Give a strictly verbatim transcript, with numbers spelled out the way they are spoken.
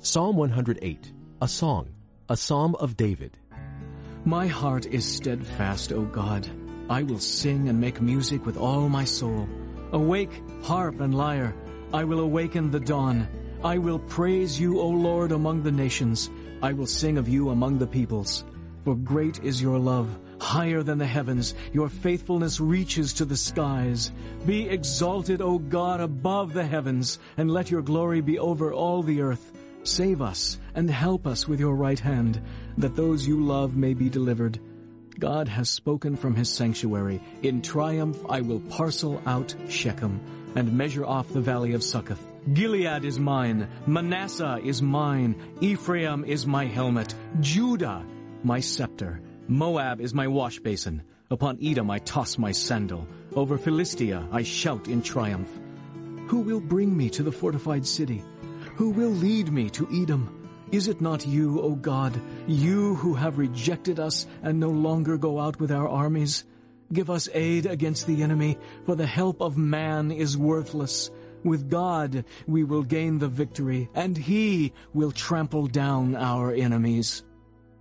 Psalm one hundred eight, a song, a psalm of David. My heart is steadfast, O God. I will sing and make music with all my soul. Awake, harp and lyre. I will awaken the dawn. I will praise you, O Lord, among the nations. I will sing of you among the peoples. For great is your love, higher than the heavens. Your faithfulness reaches to the skies. Be exalted, O God, above the heavens, and let your glory be over all the earth. Save us and help us with your right hand, that those you love may be delivered. God has spoken from his sanctuary. In triumph I will parcel out Shechem and measure off the valley of Succoth. Gilead is mine, Manasseh is mine, Ephraim is my helmet, Judah my scepter. Moab is my wash basin. Upon Edom I toss my sandal. Over Philistia I shout in triumph. Who will bring me to the fortified city? Who will lead me to Edom? Is it not you, O God, you who have rejected us and no longer go out with our armies? Give us aid against the enemy, for the help of man is worthless. With God we will gain the victory, and he will trample down our enemies.